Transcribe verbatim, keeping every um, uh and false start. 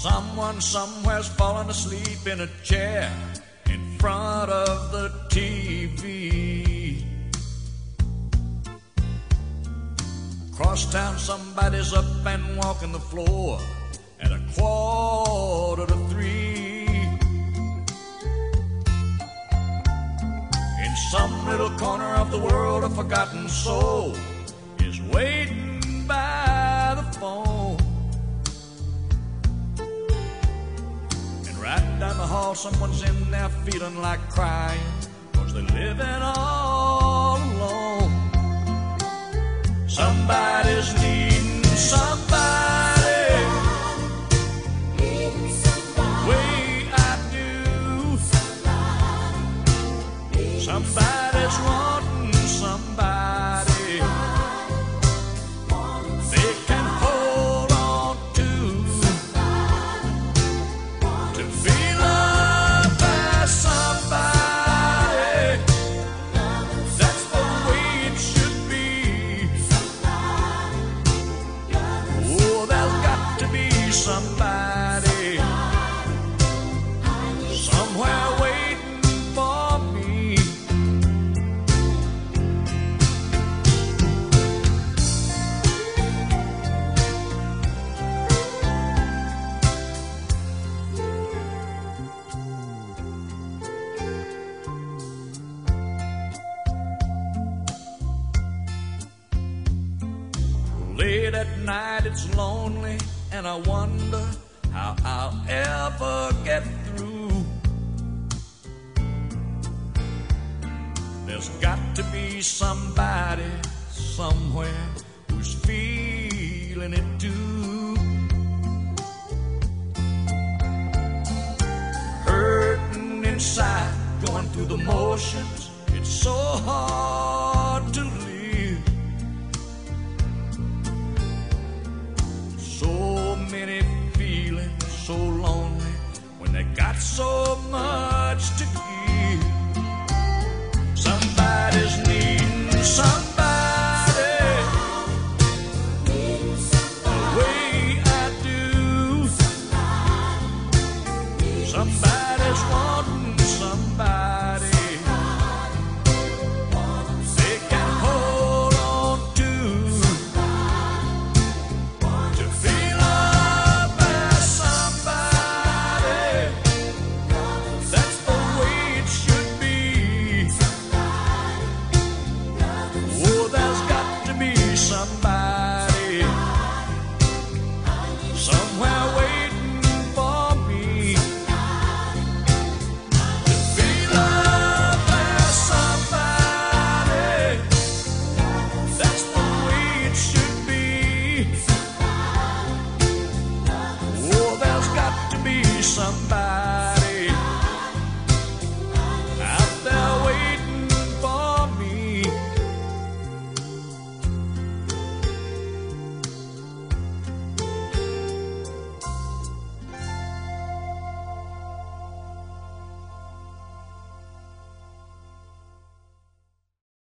Someone somewhere's fallen asleep in a chair in front of the T V. Across town somebody's up and walking the floor at a quarter to three. In some little corner of the world, a forgotten soul is waiting by the phone. And right down the hall, someone's in there feeling like crying, 'cause they're living all alone. Somebody's needing somebody, needing somebody. Way I do. Somebody's wanting somebody they can hold on to, to be loved by somebody. That's the way it should be. Oh, there's got to be somebody somewhere waiting for me. Late at night it's lonely, and I wonder how I'll ever get through. There's got to be somebody somewhere who's feeling it too. Hurting inside, going through the motions, it's so hard to live. So many feeling so lonely when they got so much